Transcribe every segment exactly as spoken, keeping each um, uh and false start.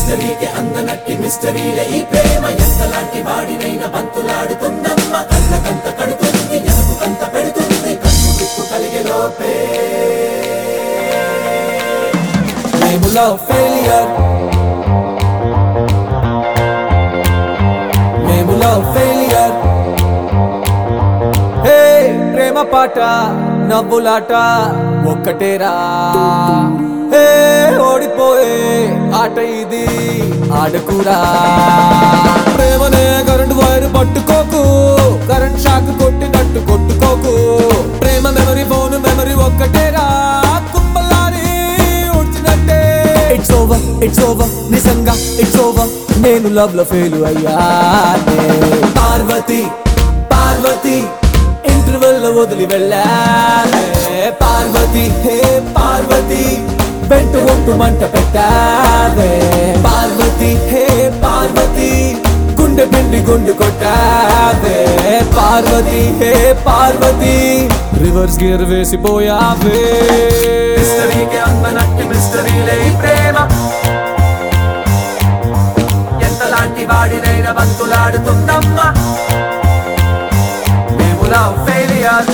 మిస్టరీకి అందనట్టి మిస్టరీలే ఈ ప్రేమ ఎంతలాంటి వాడినైనా బంతులాడుతుందమ్మ కళ్ళకంత కడుతుంది ఎనకు కంత పెడుతుంది కన్ను విప్పు కలిగే లోపే మేము లవ్ ఫెయిలియర్ మేము లవ్ ఫెయిలియర్ హే ప్రేమ పాట నవ్వులాట ఒక్కటేరా హే ఓడిపోయే ఆట ఇది ఆడకురా ప్రేమనే కరెంట్ వైర్ పట్టుకోకు కరెంట్ షాక్ కొట్టినట్టు కొట్టుకోకు ప్రేమ మెమరీ ఫోన్ మెమరీ ఒక్కటేరా కుంభలారి ఉడ్చినట్టే ఇట్స్ ఓవర్ ఇట్స్ ఓవర్ నిజంగా ఇట్స్ ఓవర్ నేను లవ్ లో ఫెయిల్ అయ్యానే పార్వతి పార్వతి ఇంటర్వెల్ లో వదిలి వెళ్ళానే పార్వతి హే పార్వతి వెంట ఒట్టు మంట పెట్టావే పార్వతి హే పార్వతి గుండె పిండి గుండు కొట్టావే Parvathi hey Parvathi reverse gear వేసిపోయావే మిస్టరీకి అందనట్టి మిస్టరీలే ప్రేమ ఎంతలాంటి వాడినైనా బంతులాడుతుందమ్మా మేము లవ్ ఫెయిలియర్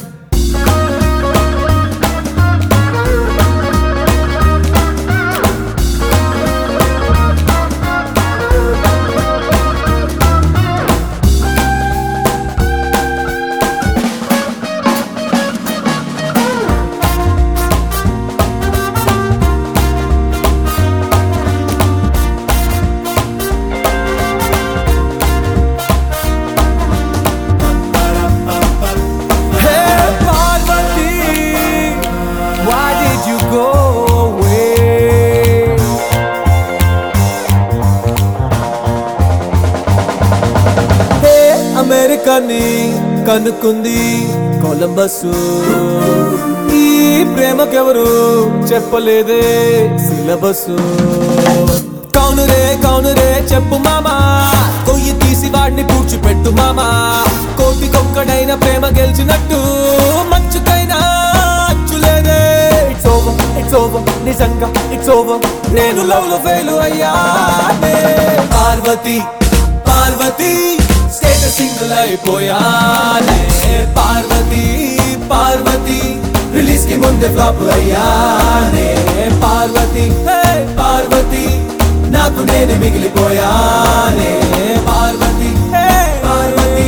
అమెరికాని కనుక్కుంది కొలంబస్ ఈ ప్రేమకెవరు చెప్పలేదే సిలబస్ కౌనురే కౌనురే చెప్పు మామా కొయ్యి తీసి వాడిని పూడ్చిపెట్టు మామా కోటికొక్కడైన ప్రేమ గెలిచినట్టు మంచుకైనా అచ్చులేదే ఇట్స్ ఓవర్ ఇట్స్ ఓవర్ నిజంగా ఇట్స్ ఓవర్ నేను లవ్ లో ఫెయిల్ అయ్యానే పార్వతి పార్వతి స్టేటస్ సింగిల్ అయిపోయానే పార్వతి పార్వతి రిలీజ్ కి ముందే ఫ్లాప్ అయ్యానే పార్వతి హే పార్వతి నాకు నేను మిగిలిపోయానే పార్వతి హే పార్వతి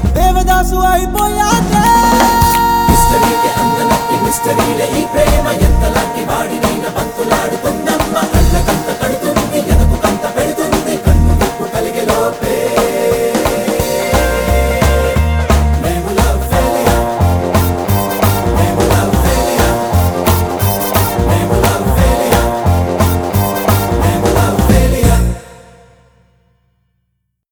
దేవదాసు అయిపోయానే మిస్టరీకి అందనట్టి మిస్టరీలే ఈ ప్రేమ